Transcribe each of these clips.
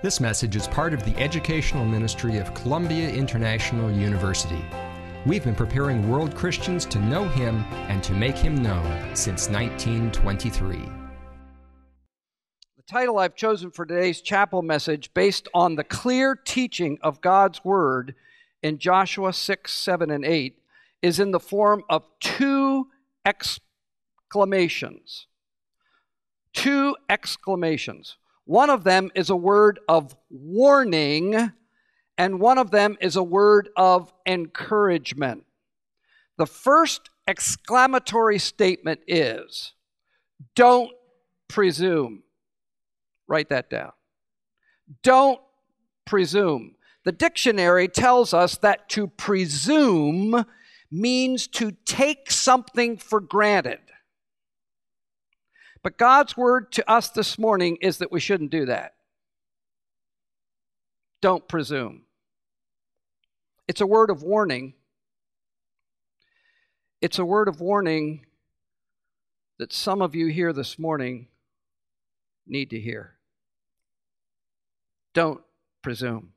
This message is part of the educational ministry of Columbia International University. We've been preparing world Christians to know Him and to make Him known since 1923. The title I've chosen for today's chapel message, based on the clear teaching of God's Word in Joshua 6, 7, and 8, is in the form of two exclamations. Two exclamations. One of them is a word of warning, and one of them is a word of encouragement. The first exclamatory statement is, "Don't presume." Write that down. Don't presume. The dictionary tells us that to presume means to take something for granted. But God's word to us this morning is that we shouldn't do that. Don't presume. It's a word of warning. It's a word of warning that some of you here this morning need to hear. Don't presume.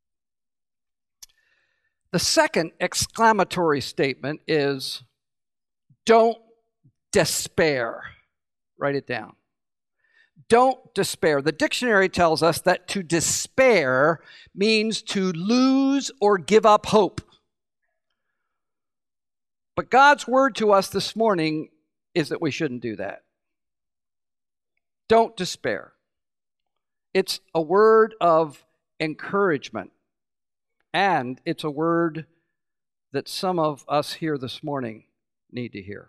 The second exclamatory statement is, don't despair. Write it down. Don't despair. The dictionary tells us that to despair means to lose or give up hope. But God's word to us this morning is that we shouldn't do that. Don't despair. It's a word of encouragement, and it's a word that some of us here this morning need to hear.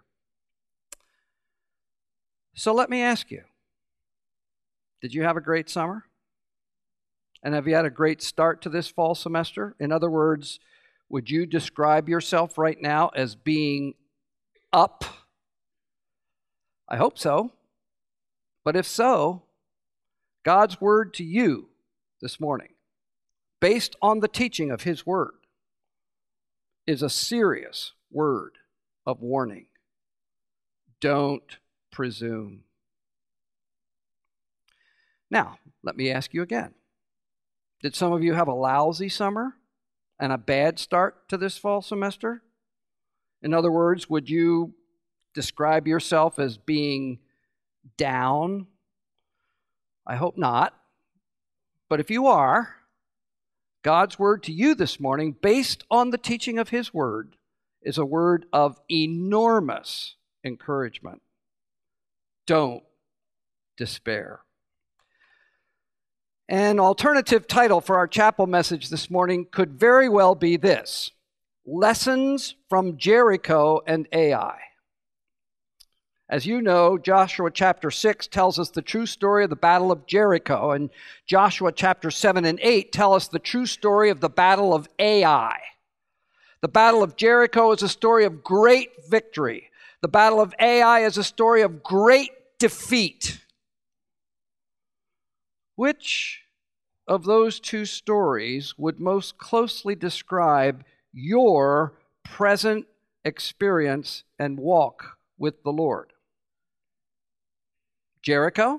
So let me ask you, did you have a great summer? And have you had a great start to this fall semester? In other words, would you describe yourself right now as being up? I hope so. But if so, God's word to you this morning, based on the teaching of His word, is a serious word of warning. Don't presume. Now, let me ask you again. Did some of you have a lousy summer and a bad start to this fall semester? In other words, would you describe yourself as being down? I hope not. But if you are, God's word to you this morning, based on the teaching of His word, is a word of enormous encouragement. Don't despair. An alternative title for our chapel message this morning could very well be this: Lessons from Jericho and Ai. As you know, Joshua chapter 6 tells us the true story of the Battle of Jericho, and Joshua chapter 7 and 8 tell us the true story of the Battle of Ai. The Battle of Jericho is a story of great victory. The Battle of Ai is a story of great defeat. Which of those two stories would most closely describe your present experience and walk with the Lord? Jericho?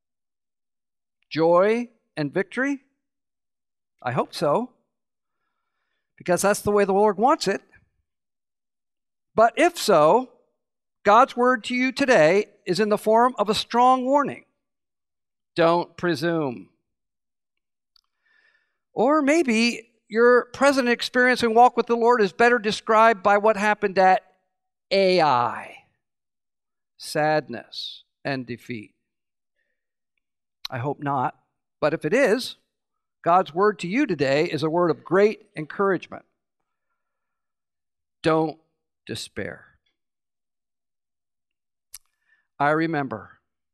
Joy and victory? I hope so, because that's the way the Lord wants it. But if so, God's word to you today is in the form of a strong warning. Don't presume. Or maybe your present experience and walk with the Lord is better described by what happened at Ai: sadness and defeat. I hope not. But if it is, God's word to you today is a word of great encouragement. Don't despair. I remember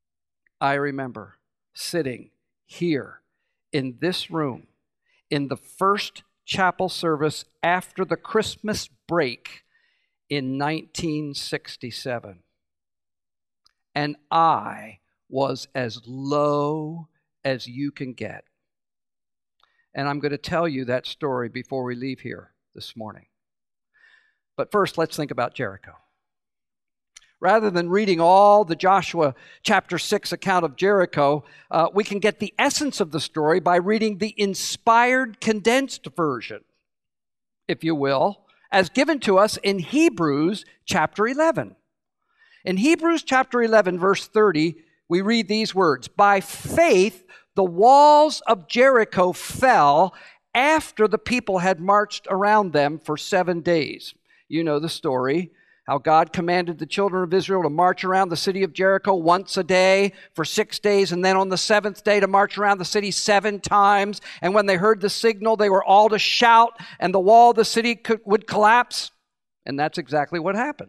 sitting here in this room in the first chapel service after the Christmas break in 1967. And I was as low as you can get. And I'm going to tell you that story before we leave here this morning. But first, let's think about Jericho. Rather than reading all the Joshua chapter 6 account of Jericho, we can get the essence of the story by reading the inspired condensed version, if you will, as given to us in Hebrews chapter 11. In Hebrews chapter 11, verse 30, we read these words, "By faith, the walls of Jericho fell after the people had marched around them for 7 days." You know the story, how God commanded the children of Israel to march around the city of Jericho once a day for 6 days, and then on the 7th day to march around the city 7 times. And when they heard the signal, they were all to shout, and the wall of the city would collapse. And that's exactly what happened.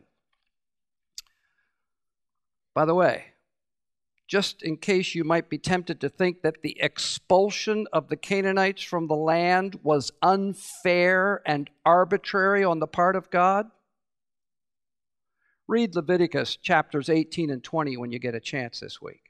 By the way, just in case you might be tempted to think that the expulsion of the Canaanites from the land was unfair and arbitrary on the part of God, read Leviticus chapters 18 and 20 when you get a chance this week.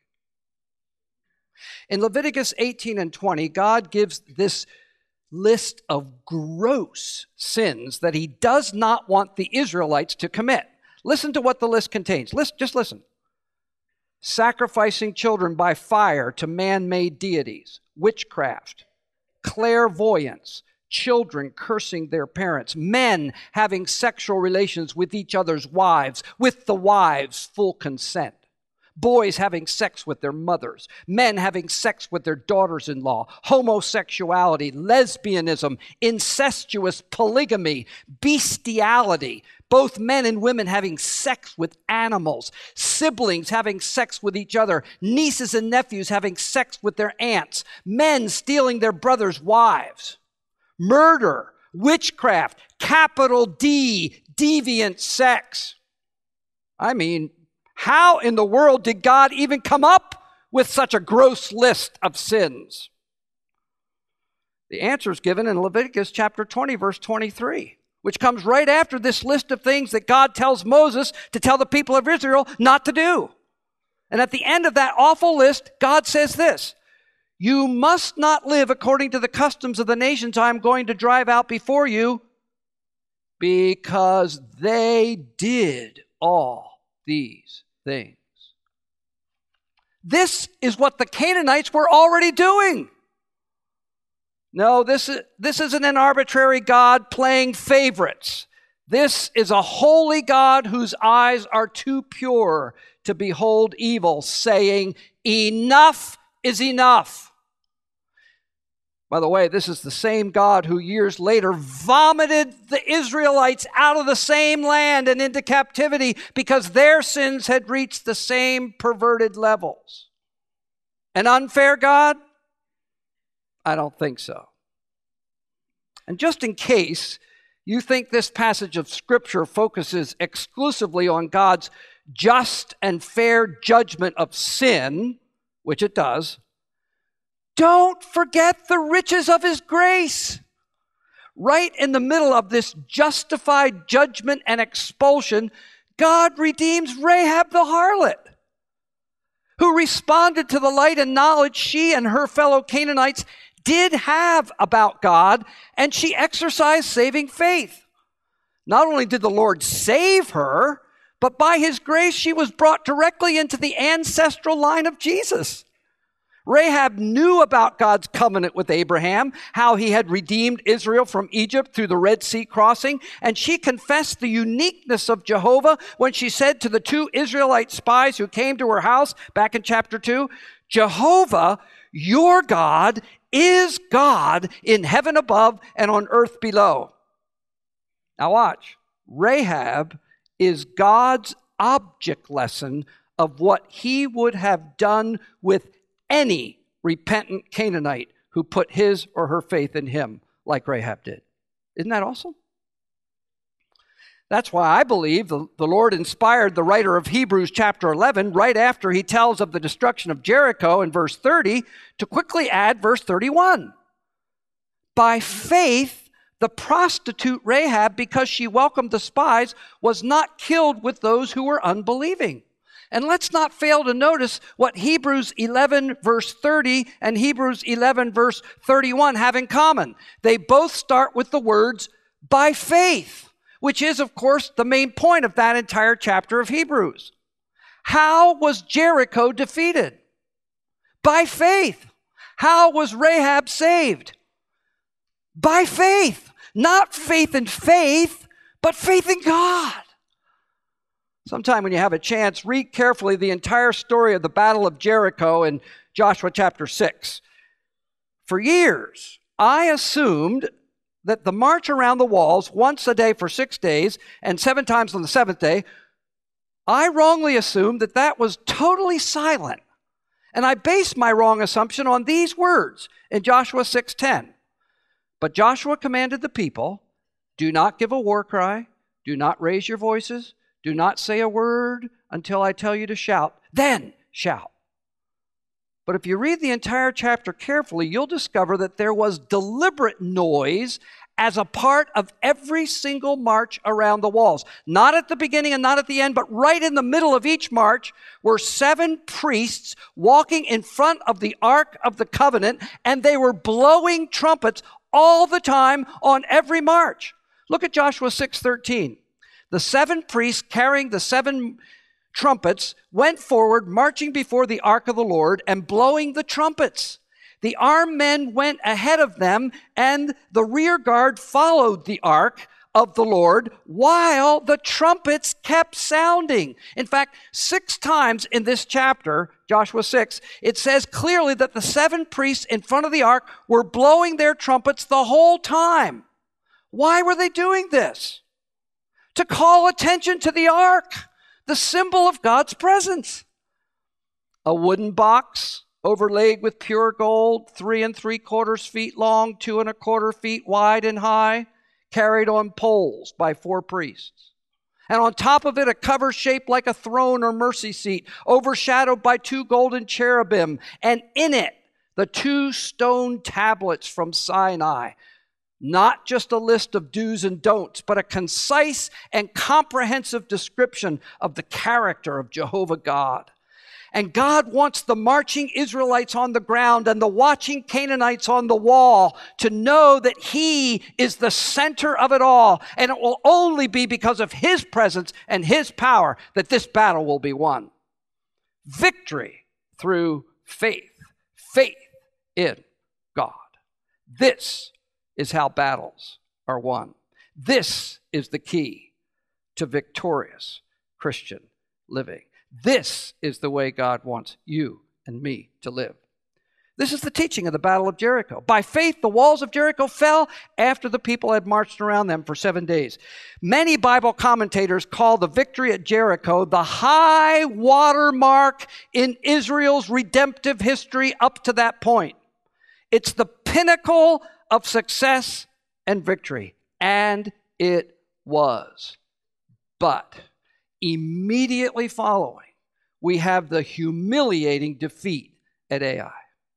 In Leviticus 18 and 20, God gives this list of gross sins that he does not want the Israelites to commit. Listen to what the list contains. Just listen. Sacrificing children by fire to man-made deities, witchcraft, clairvoyance, children cursing their parents, men having sexual relations with each other's wives, with the wives' full consent, boys having sex with their mothers, men having sex with their daughters-in-law, homosexuality, lesbianism, incestuous polygamy, bestiality, both men and women having sex with animals, siblings having sex with each other, nieces and nephews having sex with their aunts, men stealing their brothers' wives, murder, witchcraft, capital D, deviant sex. I mean, how in the world did God even come up with such a gross list of sins? The answer is given in Leviticus chapter 20, verse 23. Which comes right after this list of things that God tells Moses to tell the people of Israel not to do. And at the end of that awful list, God says this, "You must not live according to the customs of the nations I am going to drive out before you, because they did all these things." This is what the Canaanites were already doing. No, this isn't an arbitrary God playing favorites. This is a holy God whose eyes are too pure to behold evil, saying, "Enough is enough." By the way, this is the same God who years later vomited the Israelites out of the same land and into captivity because their sins had reached the same perverted levels. An unfair God? I don't think so. And just in case you think this passage of Scripture focuses exclusively on God's just and fair judgment of sin, which it does, don't forget the riches of his grace. Right in the middle of this justified judgment and expulsion, God redeems Rahab the harlot, who responded to the light and knowledge she and her fellow Canaanites did have about God, and she exercised saving faith. Not only did the Lord save her, but by his grace she was brought directly into the ancestral line of Jesus. Rahab knew about God's covenant with Abraham, how he had redeemed Israel from Egypt through the Red Sea crossing, and she confessed the uniqueness of Jehovah when she said to the 2 Israelite spies who came to her house back in chapter 2, "Jehovah, your God, is God in heaven above and on earth below." Now watch. Rahab is God's object lesson of what he would have done with any repentant Canaanite who put his or her faith in him like Rahab did. Isn't that awesome? That's why I believe the Lord inspired the writer of Hebrews chapter 11 right after he tells of the destruction of Jericho in verse 30 to quickly add verse 31. By faith, the prostitute Rahab, because she welcomed the spies, was not killed with those who were unbelieving. And let's not fail to notice what Hebrews 11 verse 30 and Hebrews 11 verse 31 have in common. They both start with the words, by faith, which is, of course, the main point of that entire chapter of Hebrews. How was Jericho defeated? By faith. How was Rahab saved? By faith. Not faith in faith, but faith in God. Sometime when you have a chance, read carefully the entire story of the Battle of Jericho in Joshua chapter 6. For years, I assumed that the march around the walls once a day for 6 days and 7 times on the 7th day, I wrongly assumed that that was totally silent. And I based my wrong assumption on these words in Joshua 6:10. But Joshua commanded the people, do not give a war cry, do not raise your voices, do not say a word until I tell you to shout, then shout. But if you read the entire chapter carefully, you'll discover that there was deliberate noise as a part of every single march around the walls. Not at the beginning and not at the end, but right in the middle of each march were 7 priests walking in front of the Ark of the Covenant, and they were blowing trumpets all the time on every march. Look at Joshua 6:13. The 7 priests carrying the 7 trumpets went forward, marching before the ark of the Lord and blowing the trumpets. The armed men went ahead of them, and the rear guard followed the ark of the Lord while the trumpets kept sounding. In fact, 6 times in this chapter, Joshua 6, it says clearly that the 7 priests in front of the ark were blowing their trumpets the whole time. Why were they doing this? To call attention to the ark, the symbol of God's presence. A wooden box overlaid with pure gold, 3 3/4 feet long, 2 1/4 feet wide and high, carried on poles by 4 priests. And on top of it, a cover shaped like a throne or mercy seat, overshadowed by 2 golden cherubim, and in it, the 2 stone tablets from Sinai. Not just a list of do's and don'ts, but a concise and comprehensive description of the character of Jehovah God. And God wants the marching Israelites on the ground and the watching Canaanites on the wall to know that He is the center of it all. And it will only be because of His presence and His power that this battle will be won. Victory through faith. Faith in God. This is how battles are won. This is the key to victorious Christian living. This is the way God wants you and me to live. This is the teaching of the Battle of Jericho. By faith, the walls of Jericho fell after the people had marched around them for 7 days. Many Bible commentators call the victory at Jericho the high water mark in Israel's redemptive history up to that point. It's the pinnacle of success and victory. And it was. But immediately following, we have the humiliating defeat at Ai.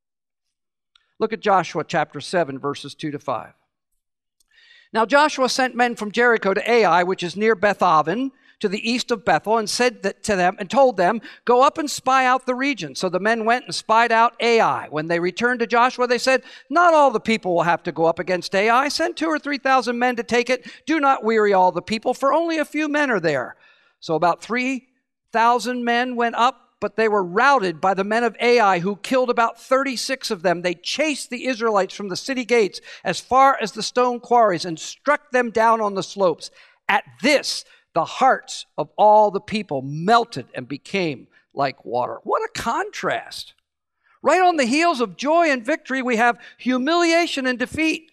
Look at Joshua chapter 7, verses 2-5. Now Joshua sent men from Jericho to Ai, which is near Beth-aven, to the east of Bethel, and said that to them and told them, go up and spy out the region. So the men went and spied out Ai. When they returned to Joshua, they said, not all the people will have to go up against Ai. Send 2,000 or 3,000 men to take it. Do not weary all the people, for only a few men are there. So about 3,000 men went up, but they were routed by the men of Ai, who killed about 36 of them. They chased the Israelites from the city gates as far as the stone quarries and struck them down on the slopes. At this, the hearts of all the people melted and became like water. What a contrast. Right on the heels of joy and victory, we have humiliation and defeat.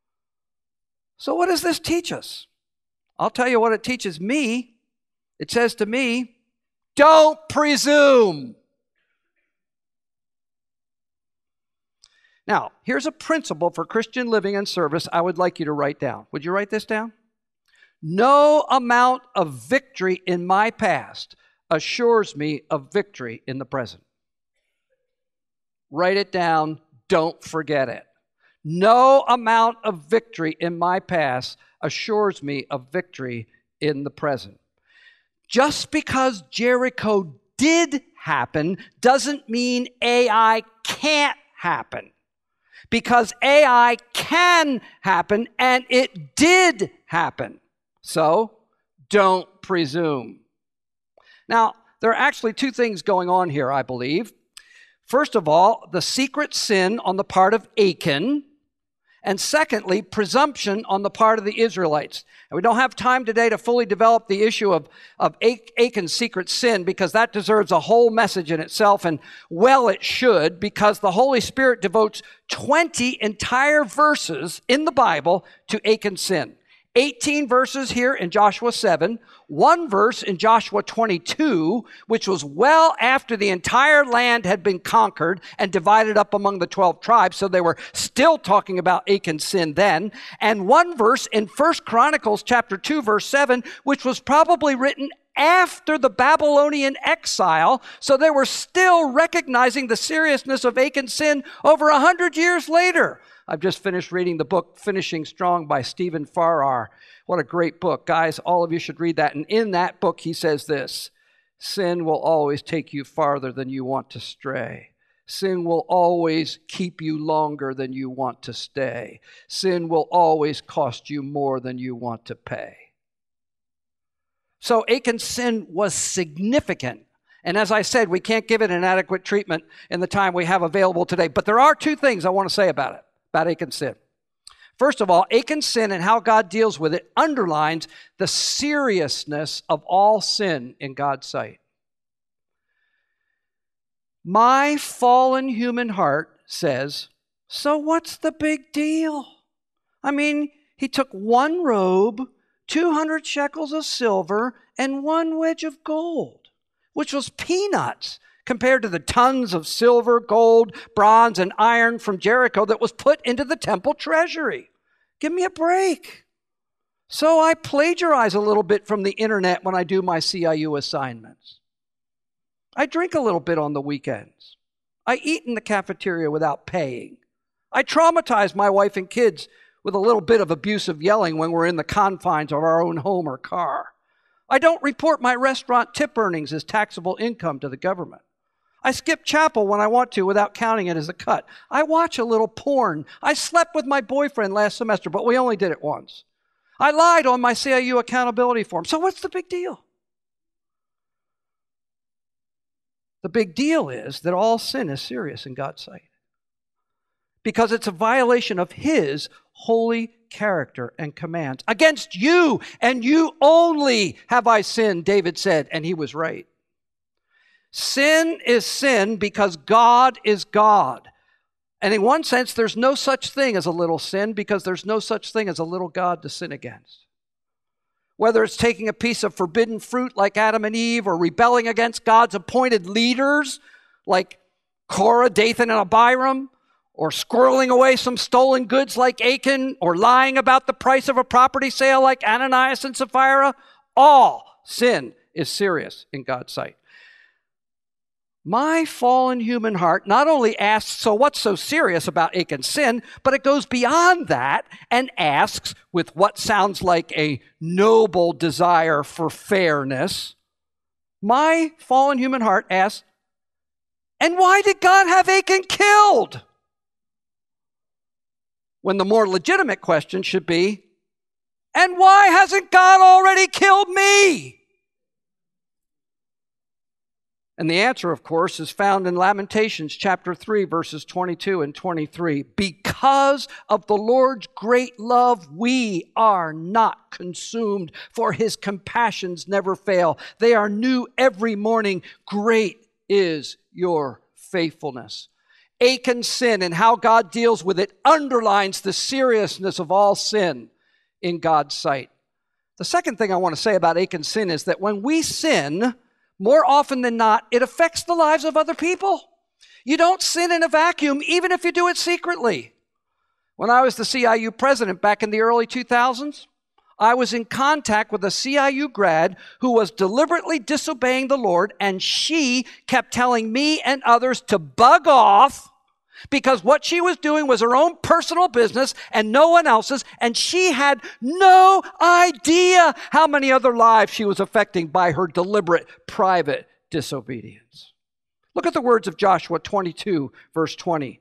So what does this teach us? I'll tell you what it teaches me. It says to me, don't presume. Now, here's a principle for Christian living and service I would like you to write down. Would you write this down? No amount of victory in my past assures me of victory in the present. Write it down. Don't forget it. No amount of victory in my past assures me of victory in the present. Just because Jericho did happen doesn't mean Ai can't happen. Because Ai can happen, and it did happen. So, don't presume. Now, there are actually two things going on here, I believe. First of all, the secret sin on the part of Achan, and secondly, presumption on the part of the Israelites. And we don't have time today to fully develop the issue of Achan's secret sin, because that deserves a whole message in itself, and well, it should, because the Holy Spirit devotes 20 entire verses in the Bible to Achan's sin. 18 verses here in Joshua 7, one verse in Joshua 22, which was well after the entire land had been conquered and divided up among the 12 tribes, so they were still talking about Achan's sin then, and one verse in 1 Chronicles chapter 2, verse 7, which was probably written after the Babylonian exile, so they were still recognizing the seriousness of Achan's sin over 100 years later. I've just finished reading the book Finishing Strong by Stephen Farrar. What a great book. Guys, all of you should read that. And in that book, he says this: sin will always take you farther than you want to stray. Sin will always keep you longer than you want to stay. Sin will always cost you more than you want to pay. So Achan's sin was significant. And as I said, we can't give it an adequate treatment in the time we have available today. But there are two things I want to say about it, about Achan's sin. First of all, Achan's sin and how God deals with it underlines the seriousness of all sin in God's sight. My fallen human heart says, so what's the big deal? I mean, he took one robe, 200 shekels of silver, and one wedge of gold, which was peanuts compared to the tons of silver, gold, bronze, and iron from Jericho that was put into the temple treasury. Give me a break. So I plagiarize a little bit from the internet when I do my CIU assignments. I drink a little bit on the weekends. I eat in the cafeteria without paying. I traumatize my wife and kids with a little bit of abusive yelling when we're in the confines of our own home or car. I don't report my restaurant tip earnings as taxable income to the government. I skip chapel when I want to without counting it as a cut. I watch a little porn. I slept with my boyfriend last semester, but we only did it once. I lied on my CIU accountability form. So what's the big deal? The big deal is that all sin is serious in God's sight, because it's a violation of His holy character and commands. Against you and you only have I sinned, David said, and he was right. Sin is sin because God is God. And in one sense, there's no such thing as a little sin, because there's no such thing as a little God to sin against. Whether it's taking a piece of forbidden fruit like Adam and Eve, or rebelling against God's appointed leaders like Korah, Dathan, and Abiram, or squirreling away some stolen goods like Achan, or lying about the price of a property sale like Ananias and Sapphira, all sin is serious in God's sight. My fallen human heart not only asks, so what's so serious about Achan's sin, but it goes beyond that and asks, with what sounds like a noble desire for fairness, my fallen human heart asks, and why did God have Achan killed? When the more legitimate question should be, and why hasn't God already killed me? And the answer, of course, is found in Lamentations chapter 3, verses 22 and 23. Because of the Lord's great love, we are not consumed, for His compassions never fail. They are new every morning. Great is your faithfulness. Achan's sin and how God deals with it underlines the seriousness of all sin in God's sight. The second thing I want to say about Achan's sin is that when we sin, more often than not, it affects the lives of other people. You don't sin in a vacuum, even if you do it secretly. When I was the CIU president back in the early 2000s, I was in contact with a CIU grad who was deliberately disobeying the Lord, and she kept telling me and others to bug off, because what she was doing was her own personal business and no one else's, and she had no idea how many other lives she was affecting by her deliberate private disobedience. Look at the words of Joshua 22, verse 20.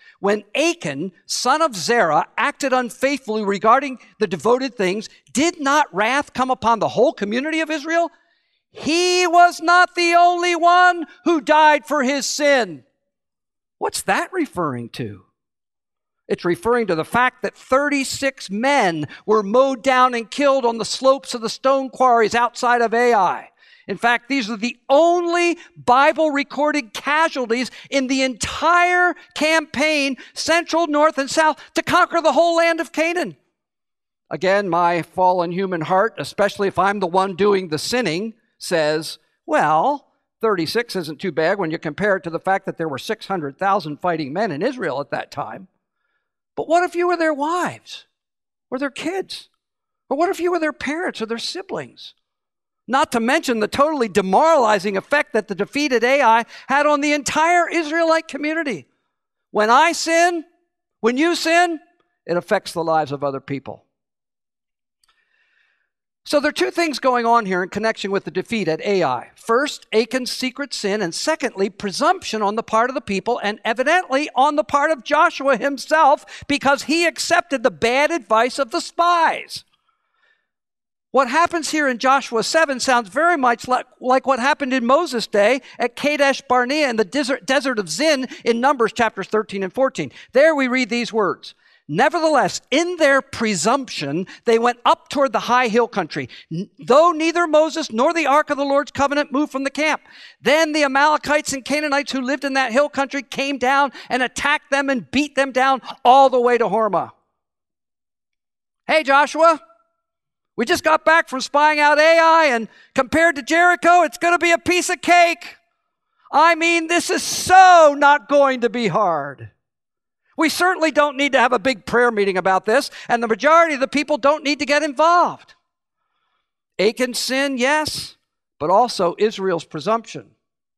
When Achan, son of Zerah, acted unfaithfully regarding the devoted things, did not wrath come upon the whole community of Israel? He was not the only one who died for his sin. What's that referring to? It's referring to the fact that 36 men were mowed down and killed on the slopes of the stone quarries outside of Ai. In fact, these are the only Bible-recorded casualties in the entire campaign, central, north, and south, to conquer the whole land of Canaan. Again, my fallen human heart, especially if I'm the one doing the sinning, says, well, 36 isn't too bad when you compare it to the fact that there were 600,000 fighting men in Israel at that time. But what if you were their wives or their kids? Or what if you were their parents or their siblings? Not to mention the totally demoralizing effect that the defeat at Ai had on the entire Israelite community. When I sin, when you sin, it affects the lives of other people. So there are two things going on here in connection with the defeat at Ai. First, Achan's secret sin, and secondly, presumption on the part of the people, and evidently on the part of Joshua himself, because he accepted the bad advice of the spies. What happens here in Joshua 7 sounds very much like what happened in Moses' day at Kadesh Barnea in the desert of Zin in Numbers chapters 13 and 14. There we read these words. Nevertheless, in their presumption, they went up toward the high hill country, though neither Moses nor the ark of the Lord's covenant moved from the camp. Then the Amalekites and Canaanites who lived in that hill country came down and attacked them and beat them down all the way to Hormah. Hey, Joshua. We just got back from spying out Ai, and compared to Jericho, it's going to be a piece of cake. I mean, this is so not going to be hard. We certainly don't need to have a big prayer meeting about this, and the majority of the people don't need to get involved. Achan's sin, yes, but also Israel's presumption.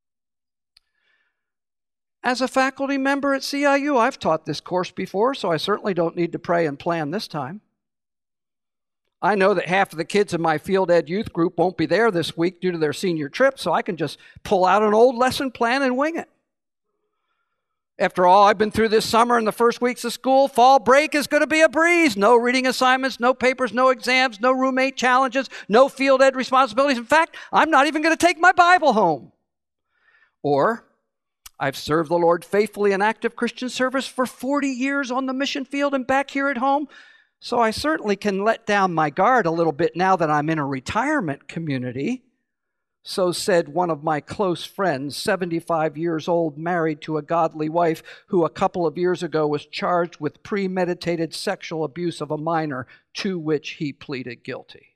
As a faculty member at CIU, I've taught this course before, so I certainly don't need to pray and plan this time. I know that half of the kids in my field ed youth group won't be there this week due to their senior trip, so I can just pull out an old lesson plan and wing it. After all, I've been through this summer and the first weeks of school. Fall break is going to be a breeze. No reading assignments, no papers, no exams, no roommate challenges, no field ed responsibilities. In fact, I'm not even going to take my Bible home. Or, I've served the Lord faithfully in active Christian service for 40 years on the mission field and back here at home. So I certainly can let down my guard a little bit now that I'm in a retirement community. So said one of my close friends, 75 years old, married to a godly wife who a couple of years ago was charged with premeditated sexual abuse of a minor, to which he pleaded guilty.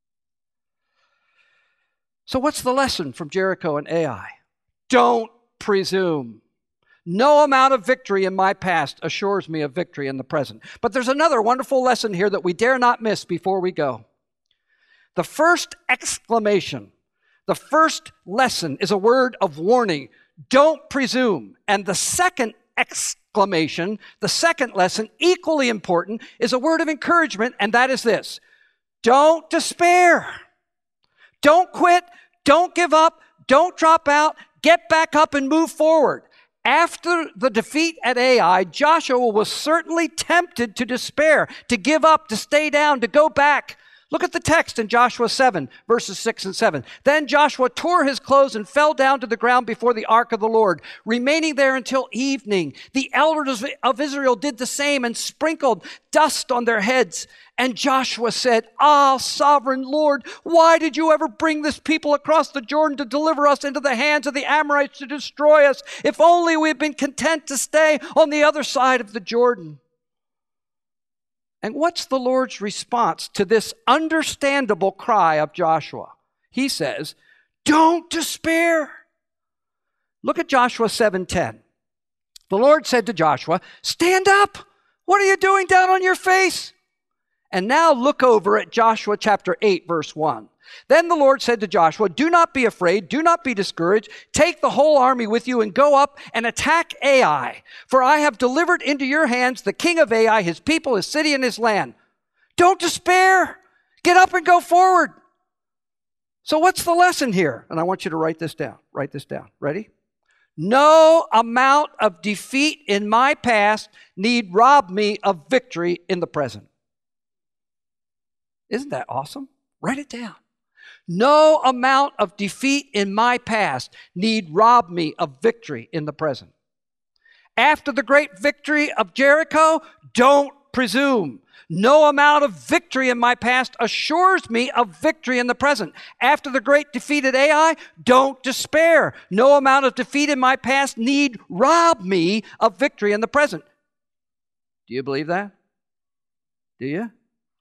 So what's the lesson from Jericho and Ai? Don't presume. No amount of victory in my past assures me of victory in the present. But there's another wonderful lesson here that we dare not miss before we go. The first exclamation, the first lesson is a word of warning. Don't presume. And the second exclamation, the second lesson, equally important, is a word of encouragement, and that is this. Don't despair. Don't quit. Don't give up. Don't drop out. Get back up and move forward. After the defeat at Ai, Joshua was certainly tempted to despair, to give up, to stay down, to go back. Look at the text in Joshua 7, verses 6 and 7. Then Joshua tore his clothes and fell down to the ground before the ark of the Lord, remaining there until evening. The elders of Israel did the same and sprinkled dust on their heads. And Joshua said, Ah, sovereign Lord, why did you ever bring this people across the Jordan to deliver us into the hands of the Amorites to destroy us? If only we had been content to stay on the other side of the Jordan. And what's the Lord's response to this understandable cry of Joshua? He says, don't despair. Look at Joshua 7:10. The Lord said to Joshua, stand up. What are you doing down on your face? And now look over at Joshua chapter 8, verse 1. Then the Lord said to Joshua, do not be afraid, do not be discouraged. Take the whole army with you and go up and attack Ai. For I have delivered into your hands the king of Ai, his people, his city, and his land. Don't despair. Get up and go forward. So what's the lesson here? And I want you to write this down. Write this down. Ready? No amount of defeat in my past need rob me of victory in the present. Isn't that awesome? Write it down. No amount of defeat in my past need rob me of victory in the present. After the great victory of Jericho, don't presume. No amount of victory in my past assures me of victory in the present. After the great defeat at Ai, don't despair. No amount of defeat in my past need rob me of victory in the present. Do you believe that? Do you?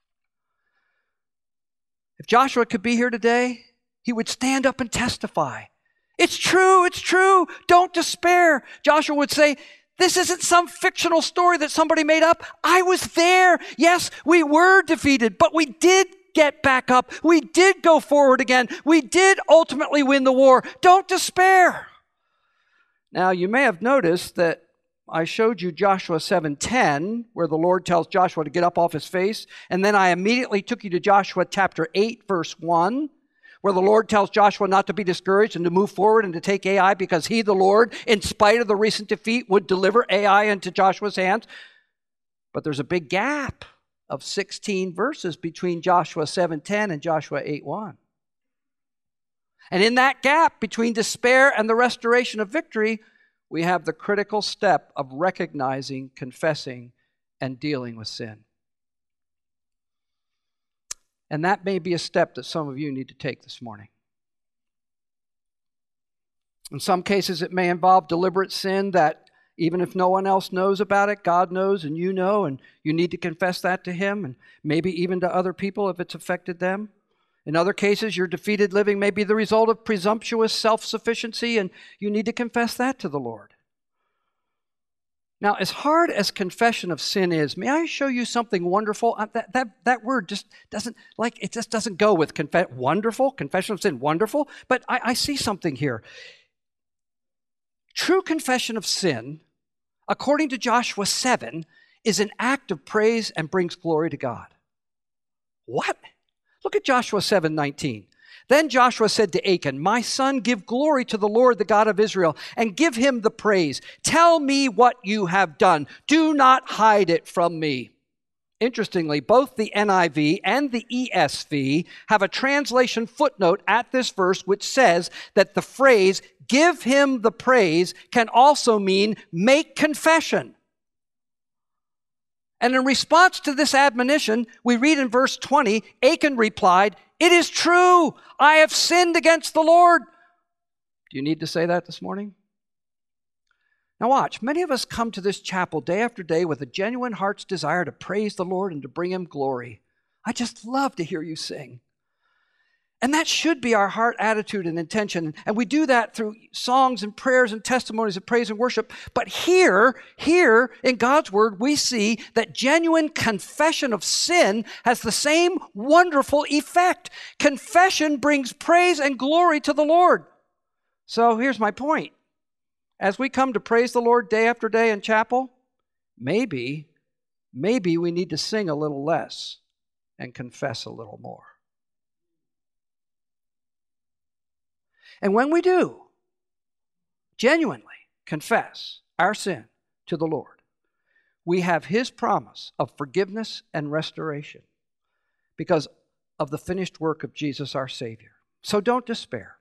If Joshua could be here today, he would stand up and testify. It's true, it's true. Don't despair. Joshua would say, this isn't some fictional story that somebody made up. I was there. Yes, we were defeated, but we did get back up. We did go forward again. We did ultimately win the war. Don't despair. Now, you may have noticed that I showed you Joshua 7:10, where the Lord tells Joshua to get up off his face. And then I immediately took you to Joshua chapter 8, verse 1, where the Lord tells Joshua not to be discouraged and to move forward and to take Ai because he, the Lord, in spite of the recent defeat, would deliver Ai into Joshua's hands. But there's a big gap of 16 verses between Joshua 7:10 and Joshua 8:1. And in that gap between despair and the restoration of victory, we have the critical step of recognizing, confessing, and dealing with sin. And that may be a step that some of you need to take this morning. In some cases, it may involve deliberate sin that even if no one else knows about it, God knows and you need to confess that to Him and maybe even to other people if it's affected them. In other cases, your defeated living may be the result of presumptuous self-sufficiency and you need to confess that to the Lord. Now, as hard as confession of sin is, may I show you something wonderful? That word just doesn't go with wonderful, confession of sin, wonderful. But I see something here. True confession of sin, according to Joshua 7, is an act of praise and brings glory to God. What? Look at Joshua 7:19. Then Joshua said to Achan, my son, give glory to the Lord, the God of Israel, and give him the praise. Tell me what you have done. Do not hide it from me. Interestingly, both the NIV and the ESV have a translation footnote at this verse which says that the phrase, give him the praise, can also mean make confession. And in response to this admonition, we read in verse 20, Achan replied, it is true, I have sinned against the Lord. Do you need to say that this morning? Now watch, many of us come to this chapel day after day with a genuine heart's desire to praise the Lord and to bring Him glory. I just love to hear you sing. And that should be our heart attitude and intention. And we do that through songs and prayers and testimonies of praise and worship. But here in God's Word, we see that genuine confession of sin has the same wonderful effect. Confession brings praise and glory to the Lord. So here's my point. As we come to praise the Lord day after day in chapel, maybe we need to sing a little less and confess a little more. And when we do genuinely confess our sin to the Lord, we have His promise of forgiveness and restoration because of the finished work of Jesus our Savior. So don't despair.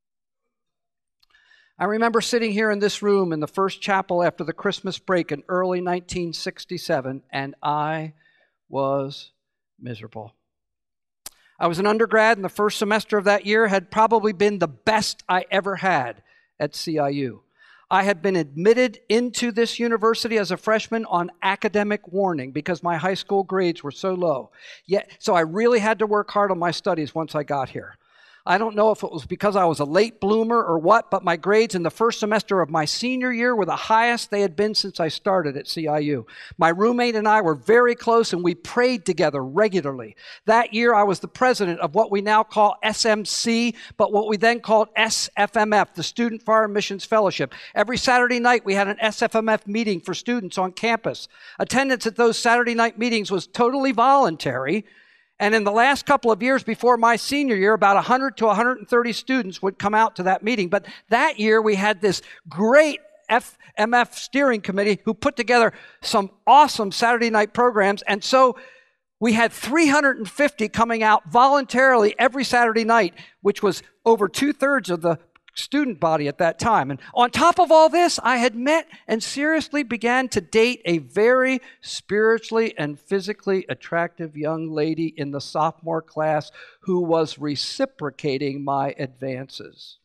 I remember sitting here in this room in the first chapel after the Christmas break in early 1967, and I was miserable. I was an undergrad, and the first semester of that year had probably been the best I ever had at CIU. I had been admitted into this university as a freshman on academic warning because my high school grades were so low. So I really had to work hard on my studies once I got here. I don't know if it was because I was a late bloomer or what, but my grades in the first semester of my senior year were the highest they had been since I started at CIU. My roommate and I were very close, and we prayed together regularly. That year, I was the president of what we now call SMC, but what we then called SFMF, the Student Foreign Missions Fellowship. Every Saturday night, we had an SFMF meeting for students on campus. Attendance at those Saturday night meetings was totally voluntary, And in the last couple of years before my senior year, about 100 to 130 students would come out to that meeting. But that year we had this great FMF steering committee who put together some awesome Saturday night programs. And so we had 350 coming out voluntarily every Saturday night, which was over 2/3 of the student body at that time. And on top of all this, I had met and seriously began to date a very spiritually and physically attractive young lady in the sophomore class who was reciprocating my advances.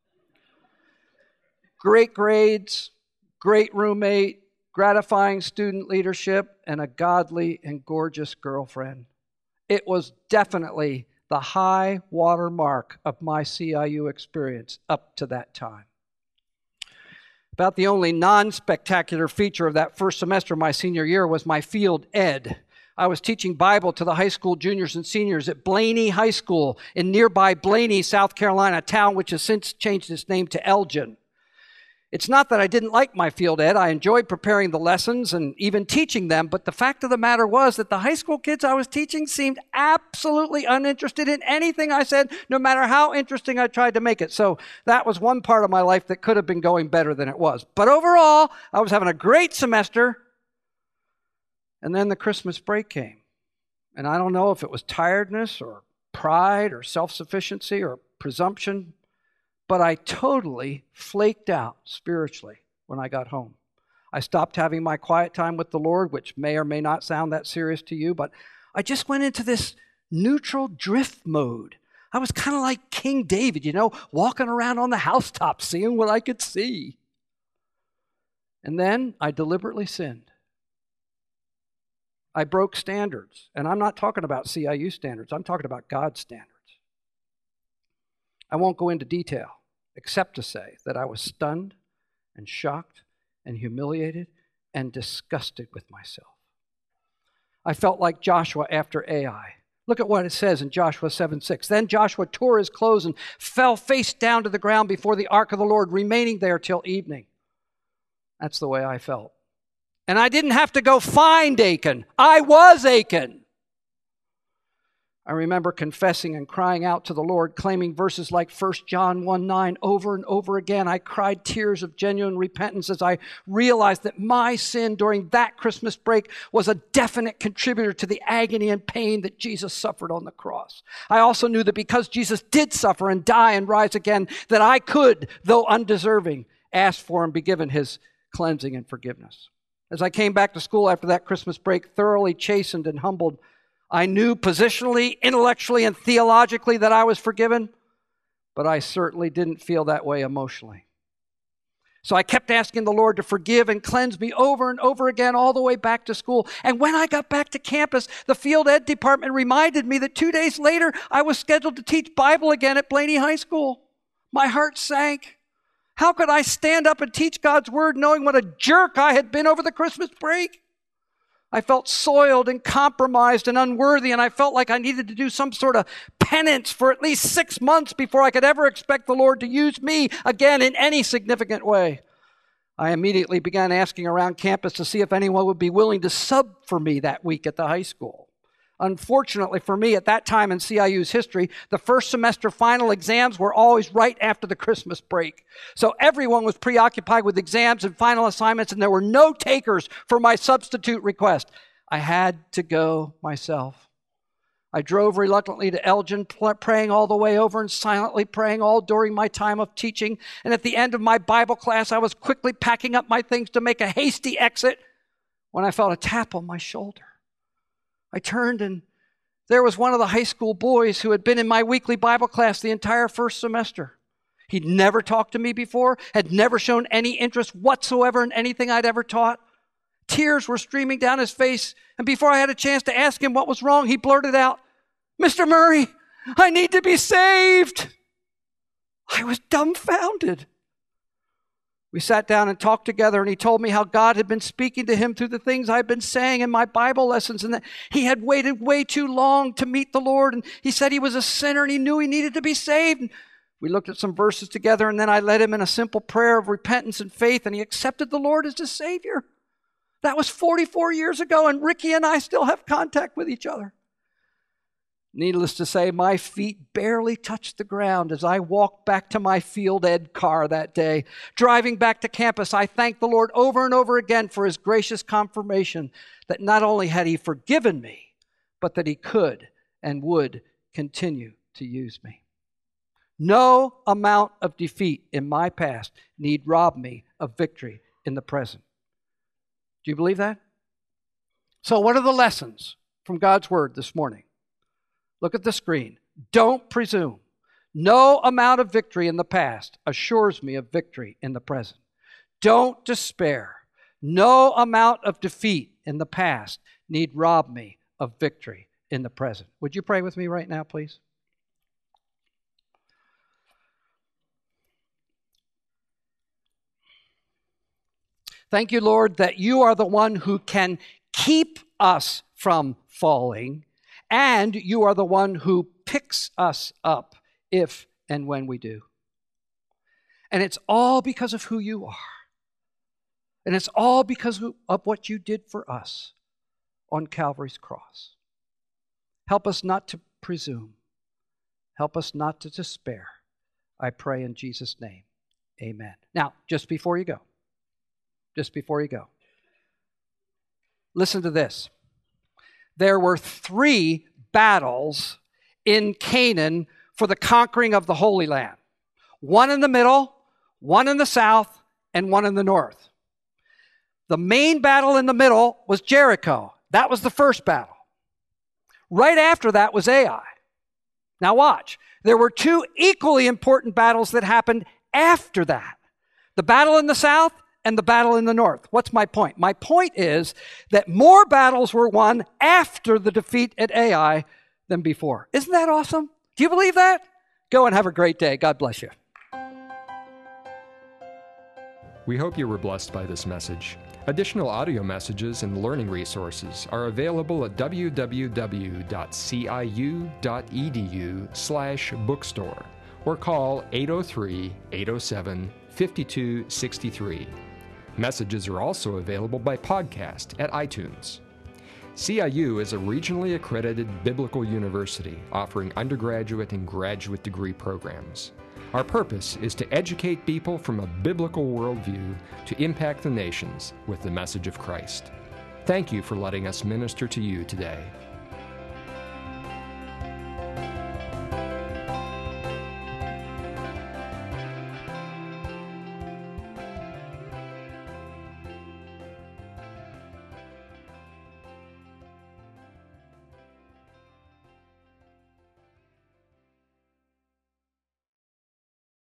Great grades, great roommate, gratifying student leadership, and a godly and gorgeous girlfriend. It was definitely the high water mark of my CIU experience up to that time. About the only non-spectacular feature of that first semester of my senior year was my field ed. I was teaching Bible to the high school juniors and seniors at Blaney High School in nearby Blaney, South Carolina, a town which has since changed its name to Elgin. It's not that I didn't like my field ed. I enjoyed preparing the lessons and even teaching them, but the fact of the matter was that the high school kids I was teaching seemed absolutely uninterested in anything I said, no matter how interesting I tried to make it. So that was one part of my life that could have been going better than it was. But overall, I was having a great semester, and then the Christmas break came. And I don't know if it was tiredness or pride or self-sufficiency or presumption, but I totally flaked out spiritually when I got home. I stopped having my quiet time with the Lord, which may or may not sound that serious to you, but I just went into this neutral drift mode. I was kind of like King David, walking around on the housetop, seeing what I could see. And then I deliberately sinned. I broke standards, and I'm not talking about CIU standards. I'm talking about God's standards. I won't go into detail, except to say that I was stunned and shocked and humiliated and disgusted with myself. I felt like Joshua after Ai. Look at what it says in Joshua 7:6. Then Joshua tore his clothes and fell face down to the ground before the ark of the Lord, remaining there till evening. That's the way I felt. And I didn't have to go find Achan. I was Achan. I remember confessing and crying out to the Lord, claiming verses like 1 John 1:9 over and over again. I cried tears of genuine repentance as I realized that my sin during that Christmas break was a definite contributor to the agony and pain that Jesus suffered on the cross. I also knew that because Jesus did suffer and die and rise again, that I could, though undeserving, ask for and be given his cleansing and forgiveness. As I came back to school after that Christmas break, thoroughly chastened and humbled, I knew positionally, intellectually, and theologically that I was forgiven, but I certainly didn't feel that way emotionally. So I kept asking the Lord to forgive and cleanse me over and over again all the way back to school. And when I got back to campus, the field ed department reminded me that 2 days later, I was scheduled to teach Bible again at Blaney High School. My heart sank. How could I stand up and teach God's word knowing what a jerk I had been over the Christmas break? I felt soiled and compromised and unworthy, and I felt like I needed to do some sort of penance for at least 6 months before I could ever expect the Lord to use me again in any significant way. I immediately began asking around campus to see if anyone would be willing to sub for me that week at the high school. Unfortunately for me, at that time in CIU's history, the first semester final exams were always right after the Christmas break. So everyone was preoccupied with exams and final assignments, and there were no takers for my substitute request. I had to go myself. I drove reluctantly to Elgin, praying all the way over and silently praying all during my time of teaching. And at the end of my Bible class, I was quickly packing up my things to make a hasty exit when I felt a tap on my shoulder. I turned, and there was one of the high school boys who had been in my weekly Bible class the entire first semester. He'd never talked to me before, had never shown any interest whatsoever in anything I'd ever taught. Tears were streaming down his face, and before I had a chance to ask him what was wrong, he blurted out, "Mr. Murray, I need to be saved." I was dumbfounded. We sat down and talked together, and he told me how God had been speaking to him through the things I'd been saying in my Bible lessons, and that he had waited way too long to meet the Lord, and he said he was a sinner and he knew he needed to be saved. And we looked at some verses together, and then I led him in a simple prayer of repentance and faith, and he accepted the Lord as his Savior. That was 44 years ago, and Ricky and I still have contact with each other. Needless to say, my feet barely touched the ground as I walked back to my field ed car that day. Driving back to campus, I thanked the Lord over and over again for his gracious confirmation that not only had he forgiven me, but that he could and would continue to use me. No amount of defeat in my past need rob me of victory in the present. Do you believe that? So what are the lessons from God's word this morning? Look at the screen. Don't presume. No amount of victory in the past assures me of victory in the present. Don't despair. No amount of defeat in the past need rob me of victory in the present. Would you pray with me right now, please? Thank you, Lord, that you are the one who can keep us from falling, and you are the one who picks us up if and when we do. And it's all because of who you are. And it's all because of what you did for us on Calvary's cross. Help us not to presume. Help us not to despair. I pray in Jesus' name. Amen. Now, just before you go, listen to this. There were 3 battles in Canaan for the conquering of the Holy Land. One in the middle, one in the south, and one in the north. The main battle in the middle was Jericho. That was the first battle. Right after that was Ai. Now watch. There were 2 equally important battles that happened after that. The battle in the south and the battle in the north. What's my point? My point is that more battles were won after the defeat at Ai than before. Isn't that awesome? Do you believe that? Go and have a great day. God bless you. We hope you were blessed by this message. Additional audio messages and learning resources are available at www.ciu.edu/bookstore or call 803-807-5263. Messages are also available by podcast at iTunes. CIU is a regionally accredited biblical university offering undergraduate and graduate degree programs. Our purpose is to educate people from a biblical worldview to impact the nations with the message of Christ. Thank you for letting us minister to you today.